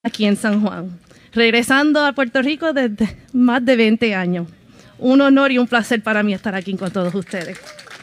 aquí en San Juan, regresando a Puerto Rico desde más de 20 años. Un honor y un placer para mí estar aquí con todos ustedes.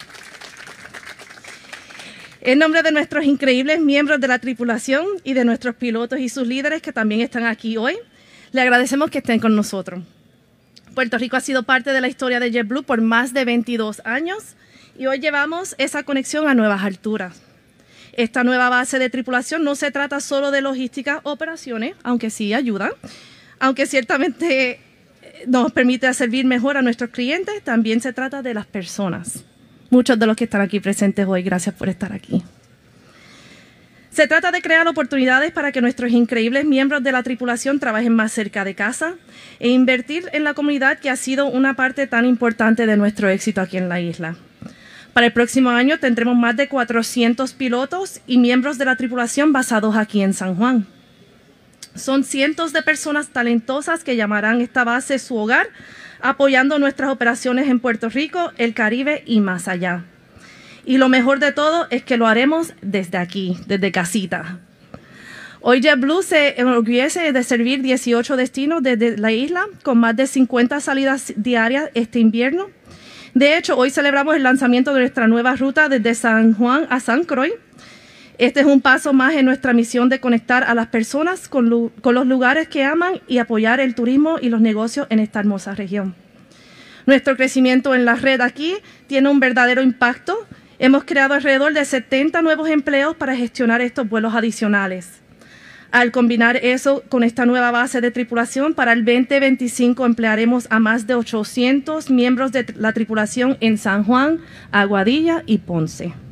En nombre de nuestros increíbles miembros de la tripulación y de nuestros pilotos y sus líderes que también están aquí hoy, le agradecemos que estén con nosotros. Puerto Rico ha sido parte de la historia de JetBlue por más de 22 años y hoy llevamos esa conexión a nuevas alturas. Esta nueva base de tripulación no se trata solo de logística, operaciones, aunque sí ayuda, aunque ciertamente nos permite servir mejor a nuestros clientes, también se trata de las personas. Muchos de los que están aquí presentes hoy, gracias por estar aquí. Se trata de crear oportunidades para que nuestros increíbles miembros de la tripulación trabajen más cerca de casa e invertir en la comunidad que ha sido una parte tan importante de nuestro éxito aquí en la isla. Para el próximo año tendremos más de 400 pilotos y miembros de la tripulación basados aquí en San Juan. Son cientos de personas talentosas que llamarán esta base su hogar, apoyando nuestras operaciones en Puerto Rico, el Caribe y más allá. Y lo mejor de todo es que lo haremos desde aquí, desde casita. Hoy JetBlue se enorgullece de servir 18 destinos desde la isla, con más de 50 salidas diarias este invierno. De hecho, hoy celebramos el lanzamiento de nuestra nueva ruta desde San Juan a San Croix. Este es un paso más en nuestra misión de conectar a las personas con los lugares que aman y apoyar el turismo y los negocios en esta hermosa región. Nuestro crecimiento en la red aquí tiene un verdadero impacto. Hemos creado alrededor de 70 nuevos empleos para gestionar estos vuelos adicionales. Al combinar eso con esta nueva base de tripulación, para el 2025 emplearemos a más de 800 miembros de la tripulación en San Juan, Aguadilla y Ponce.